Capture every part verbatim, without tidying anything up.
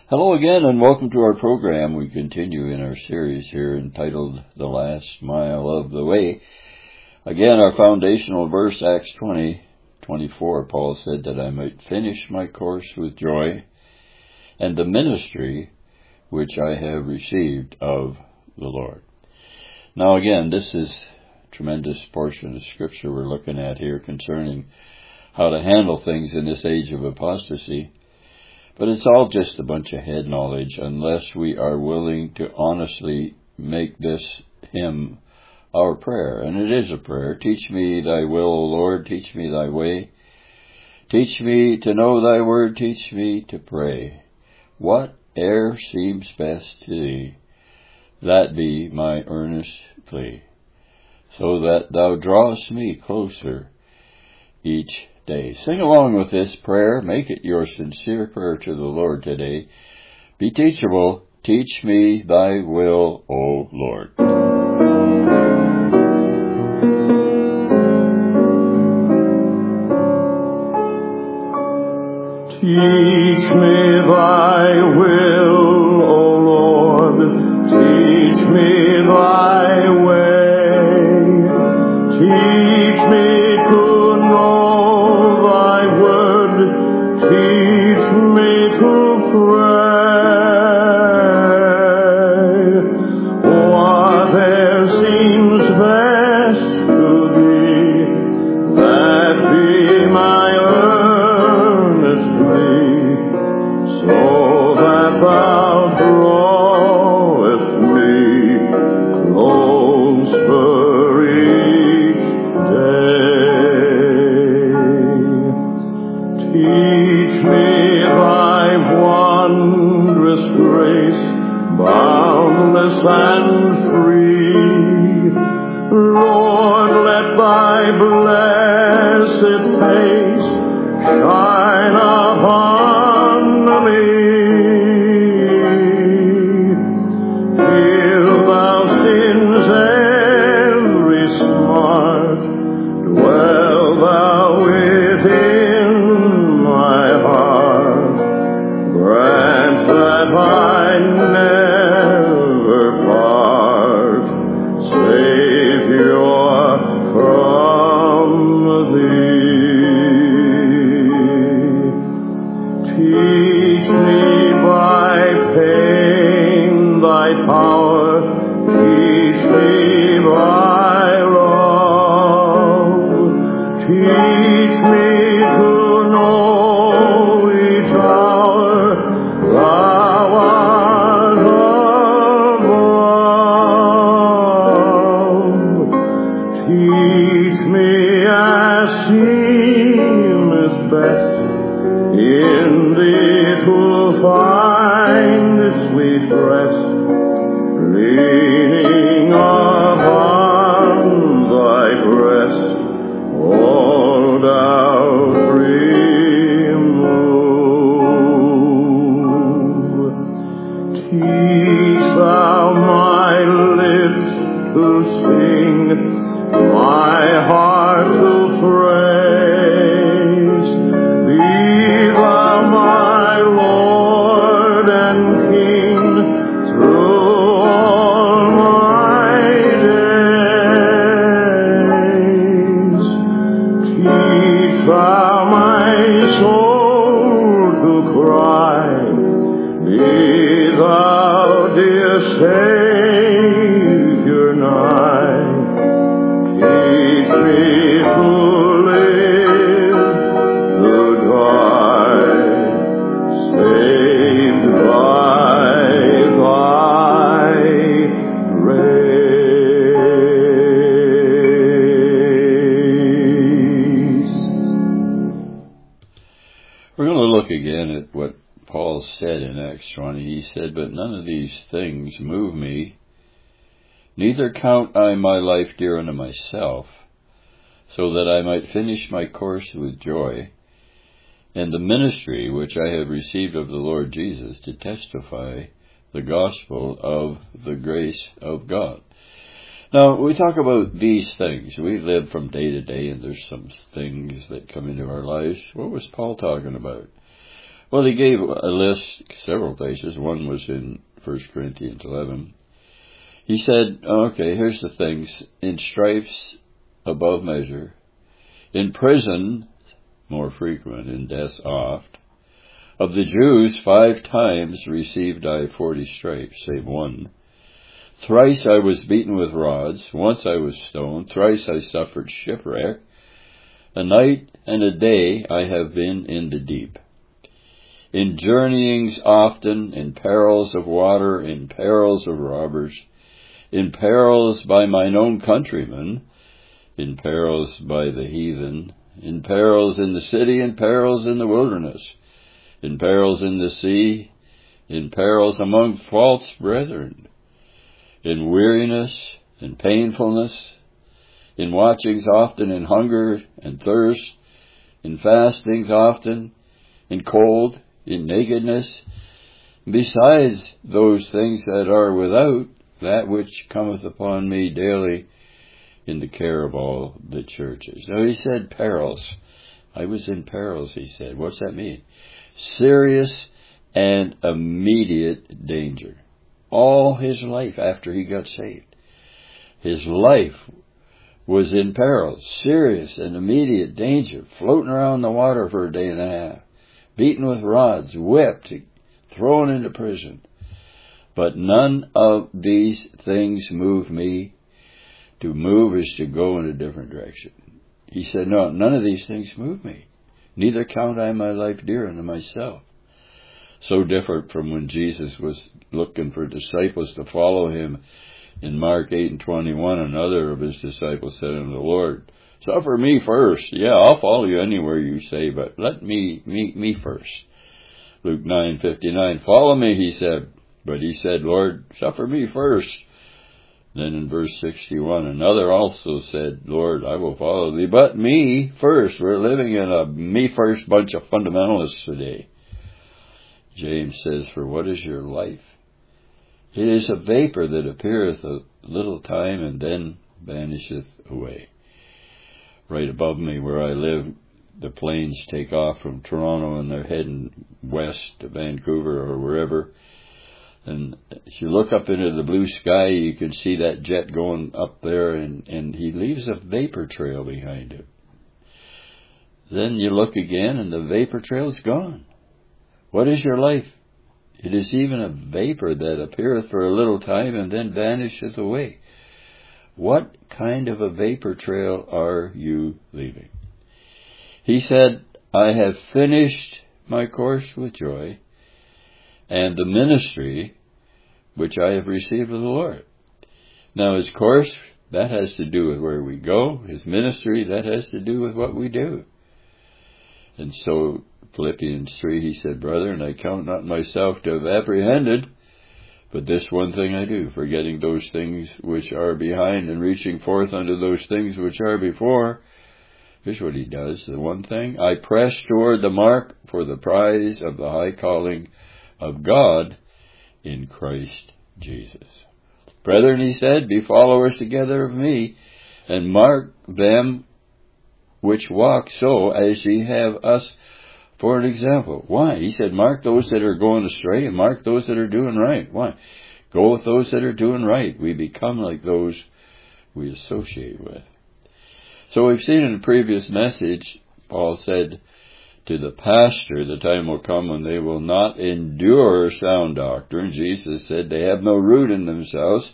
Hello again and welcome to our program. We continue in our series here entitled The Last Mile of the Way. Again, our foundational verse, Acts twenty twenty-four, Paul said that I might finish my course with joy and the ministry which I have received of the Lord. Now again, this is a tremendous portion of Scripture we're looking at here concerning how to handle things in this age of apostasy. But it's all just a bunch of head knowledge unless we are willing to honestly make this hymn our prayer. And it is a prayer. Teach me thy will, O Lord, teach me thy way. Teach me to know thy word, teach me to pray. Whate'er seems best to thee, that be my earnest plea, so that thou drawest me closer each day. Sing along with this prayer. Make it your sincere prayer to the Lord today. Be teachable. Teach me thy will, O Lord. Teach me thy will, O Lord. Teach me thy way. Teach me to know teach me to pray. Whatever seems best to thee, that be my earnest plea, so that thou drawest me closer each day. Teach me thy wondrous grace, boundless and free. Lord, let thy blessed face shine upon me. Heal thou sin's every smart, dwell thou within my heart, grant that I never part, Savior, from thee. Teach me by pain thy power, teach me by love, teach me to know each hour thou art above. Teach me as seemeth best in thee to find the sweet rest, leaning upon thy breast, all thou free move. Teach thou my lips to sing, my heart to praise. Be thou my Lord and King through all my days. Teach thou my soul to cry, be thou, dear Savior, nigh. Teach me to live, to die, saved by thy grace. We're going to look again at what Paul said in Acts twenty. He said, but none of these things move me, neither count I my life dear unto myself, so that I might finish my course with joy, and the ministry which I have received of the Lord Jesus, to testify the gospel of the grace of God. Now, we talk about these things. We live from day to day, and there's some things that come into our lives. What was Paul talking about? Well, he gave a list several places. One was in First Corinthians eleven. He said, okay, here's the things. In stripes, above measure. In prison, more frequent. In death, oft. Of the Jews, five times received I forty stripes, save one. Thrice I was beaten with rods. Once I was stoned. Thrice I suffered shipwreck. A night and a day I have been in the deep. In journeyings often, in perils of water, in perils of robbers, in perils by mine own countrymen, in perils by the heathen, in perils in the city, in perils in the wilderness, in perils in the sea, in perils among false brethren, in weariness, in painfulness, in watchings often, in hunger and thirst, in fastings often, in cold, in nakedness, besides those things that are without, that which cometh upon me daily in the care of all the churches. Now he said perils. I was in perils, he said. What's that mean? Serious and immediate danger. All his life after he got saved, his life was in perils, serious and immediate danger, floating around the water for a day and a half, beaten with rods, whipped, thrown into prison. But none of these things move me. To move is to go in a different direction. He said, no, none of these things move me. Neither count I my life dear unto myself. So different from when Jesus was looking for disciples to follow him in Mark eight and twenty-one. Another of his disciples said unto the Lord, suffer me first. Yeah, I'll follow you anywhere you say, but let me, me, me first. Luke nine fifty-nine, follow me, he said. But he said, Lord, suffer me first. Then in verse sixty-one, another also said, Lord, I will follow thee, but me first. We're living in a me first bunch of fundamentalists today. James says, for what is your life? It is a vapor that appeareth a little time and then vanisheth away. Right above me where I live, the planes take off from Toronto and they're heading west to Vancouver or wherever. And if you look up into the blue sky, you can see that jet going up there, and, and he leaves a vapor trail behind him. Then you look again, and the vapor trail's gone. What is your life? It is even a vapor that appeareth for a little time and then vanisheth away. What kind of a vapor trail are you leaving? He said, I have finished my course with joy, and the ministry which I have received of the Lord. Now his course, that has to do with where we go. His ministry, that has to do with what we do. And so Philippians three, he said, Brethren, I count not myself to have apprehended, but this one thing I do, forgetting those things which are behind and reaching forth unto those things which are before. Here's what he does, the one thing. I press toward the mark for the prize of the high calling of God in Christ Jesus. Brethren, he said, be followers together of me, and mark them which walk so as ye have us for an example. Why? He said, mark those that are going astray and mark those that are doing right. Why? Go with those that are doing right. We become like those we associate with. So we've seen in the previous message, Paul said, to the pastor, the time will come when they will not endure sound doctrine. Jesus said they have no root in themselves,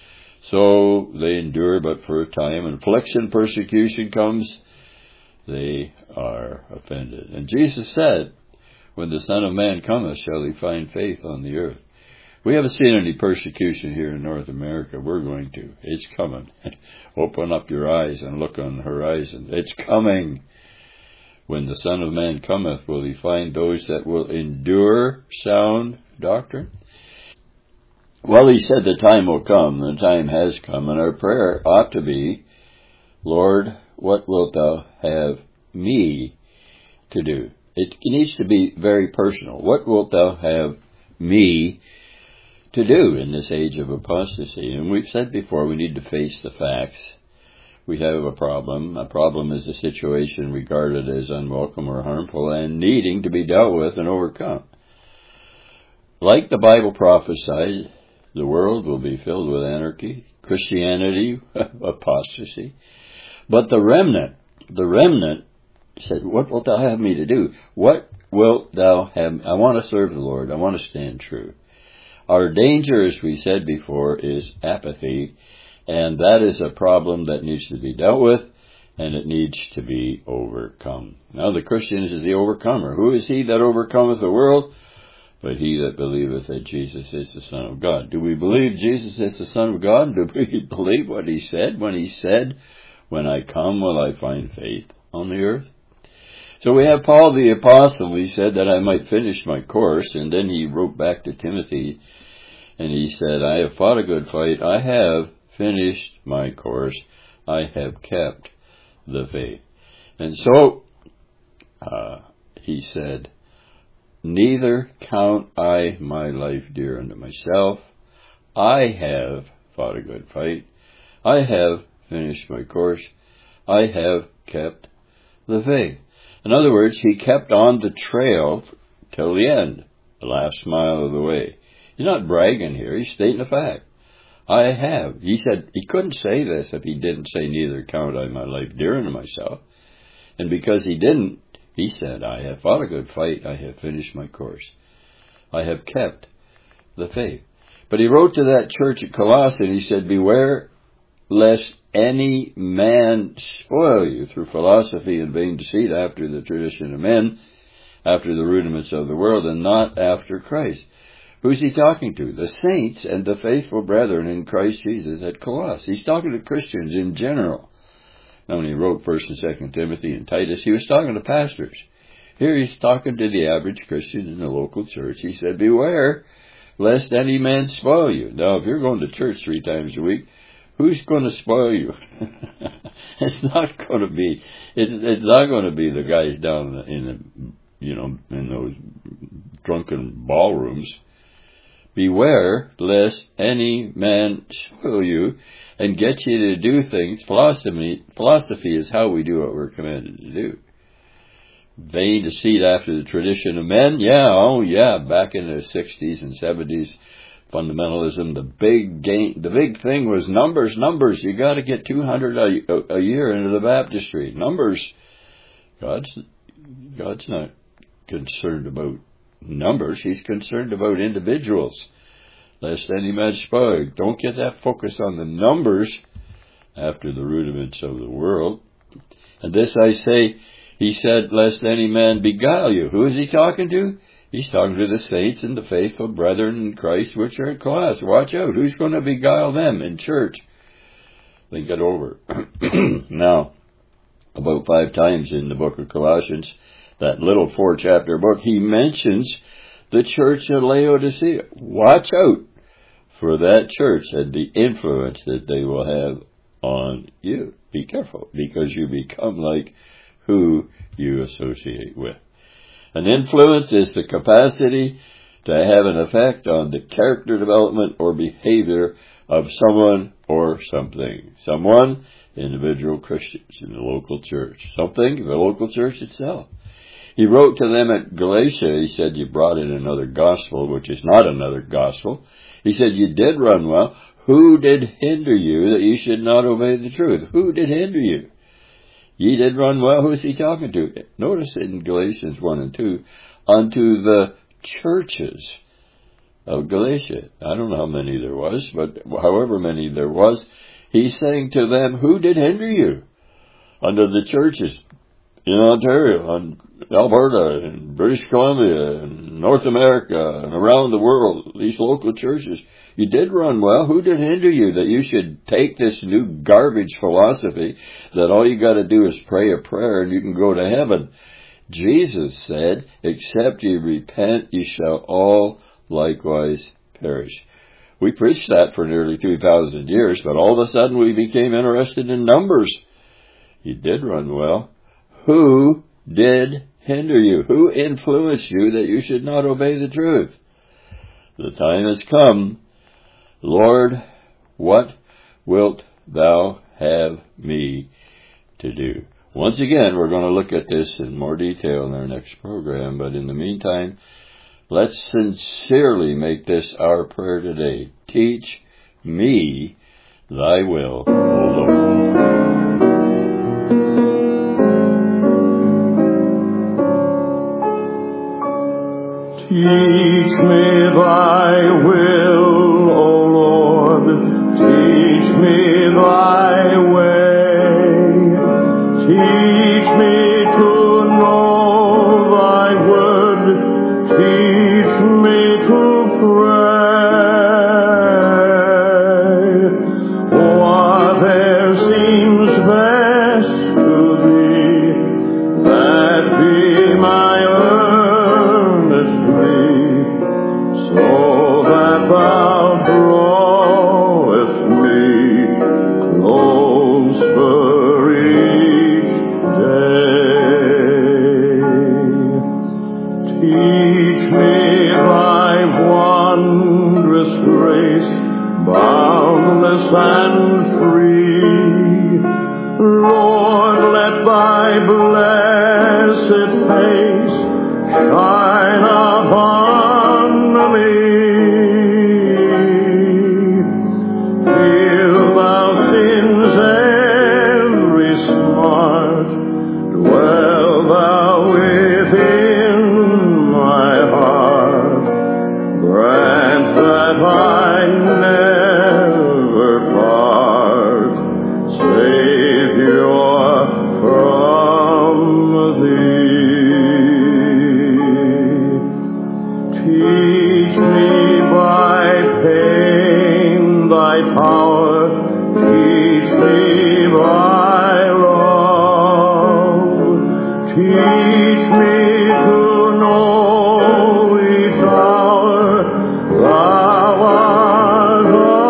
so they endure but for a time. And affliction, persecution comes, they are offended. And Jesus said, when the Son of Man cometh, shall he find faith on the earth? We haven't seen any persecution here in North America. We're going to. It's coming. Open up your eyes and look on the horizon. It's coming. When the Son of Man cometh, will he find those that will endure sound doctrine? Well, he said the time will come. The time has come. And our prayer ought to be, Lord, what wilt thou have me to do? It needs to be very personal. What wilt thou have me to do in this age of apostasy? And we've said before, we need to face the facts. we have a problem. A problem is a situation regarded as unwelcome or harmful and needing to be dealt with and overcome. Like the Bible prophesied, the world will be filled with anarchy, Christianity, apostasy. But the remnant, the remnant said, what wilt thou have me to do? What wilt thou have? I want to serve the Lord. I want to stand true. Our danger, as we said before, is apathy. And that is a problem that needs to be dealt with, and it needs to be overcome. Now the Christian is the overcomer. Who is he that overcometh the world? But he that believeth that Jesus is the Son of God. Do we believe Jesus is the Son of God? Do we believe what he said when he said, when I come will I find faith on the earth? So we have Paul the Apostle. He said that I might finish my course, and then he wrote back to Timothy, and he said, I have fought a good fight. I have finished my course, I have kept the faith. And so, uh, he said, neither count I my life dear unto myself. I have fought a good fight. I have finished my course. I have kept the faith. In other words, he kept on the trail till the end, the last mile of the way. He's not bragging here. He's stating a fact. I have. He said he couldn't say this if he didn't say, neither count I my life dear unto myself. And because he didn't, he said, I have fought a good fight. I have finished my course. I have kept the faith. But he wrote to that church at Colossae, and he said, beware lest any man spoil you through philosophy and vain deceit, after the tradition of men, after the rudiments of the world, and not after Christ. Who's he talking to? The saints and the faithful brethren in Christ Jesus at Colossae. He's talking to Christians in general. Now, when he wrote First and Second Timothy and Titus, he was talking to pastors. Here he's talking to the average Christian in the local church. He said, beware lest any man spoil you. Now, if you're going to church three times a week, who's going to spoil you? It's not going to be, it, it's not going to be the guys down in the, you know, in those drunken ballrooms. Beware lest any man spoil you and get you to do things. Philosophy, philosophy is how we do what we're commanded to do. Vain deceit after the tradition of men. Yeah, oh yeah, back in the sixties and seventies, fundamentalism, the big gain, the big thing was numbers, numbers. You got to get two hundred a, a year into the baptistry. Numbers. God's, God's not concerned about numbers. He's concerned about individuals. Lest any man spoil. Don't get that focus on the numbers after the rudiments of the world. And this I say, he said, lest any man beguile you. Who is he talking to? He's talking to the saints and the faithful brethren in Christ which are at Colossae. Watch out. Who's going to beguile them in church? Think it over. Now, about five times in the book of Colossians, that little four-chapter book, he mentions the church of Laodicea. Watch out for that church and the influence that they will have on you. Be careful, because you become like who you associate with. An influence is the capacity to have an effect on the character development or behavior of someone or something. Someone, individual Christians in the local church. Something, the local church itself. He wrote to them at Galatia, he said, you brought in another gospel, which is not another gospel. He said, you did run well. Who did hinder you that you should not obey the truth? Who did hinder you? Ye did run well. Who is he talking to? Notice in Galatians one and two, unto the churches of Galatia. I don't know how many there was, but however many there was, he's saying to them, who did hinder you? Unto the churches in Ontario, and Alberta, and British Columbia, and North America, and around the world, these local churches. You did run well. Who did hinder you that you should take this new garbage philosophy that all you got to do is pray a prayer and you can go to heaven? Jesus said, except ye repent, ye shall all likewise perish. We preached that for nearly two thousand years, but all of a sudden we became interested in numbers. You did run well. Who did hinder you? Who influenced you that you should not obey the truth? The time has come. Lord, what wilt thou have me to do. Once again, we're going to look at this in more detail in our next program, but in the meantime, let's sincerely make this our prayer today. Teach me thy will, O Lord. Teach me thy will, O Lord. Teach me thy way. Teach me to know thy word. Teach me to pray. Whatever seems best to thee, that be my earnest plea, so that thou drawest me closer each day. Teach me thy wondrous grace, boundless and free. Lord, let thy blessed face shine upon me. Heal thou sins every smart, dwell thou within my heart. Grant that I never part, Savior, from thee. Teach me by pain thy power, teach me by love. Teach me to know each hour thou art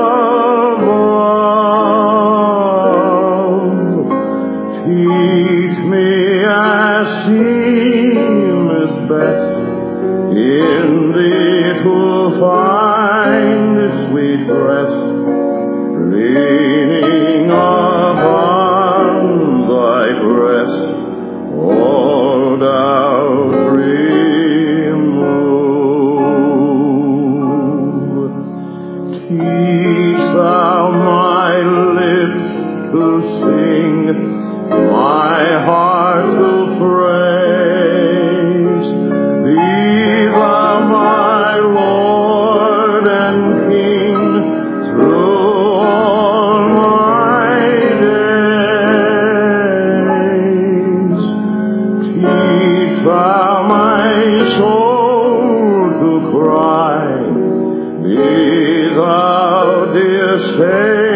above. Teach me as seemeth best in thee to find sweet rest, leaning upon thy breast, all doubt remove. Teach thou my lips to sing, my heart to praise. Be thou my Lord and King through all my days. Teach thou my soul to cry, be thou, dear Savior,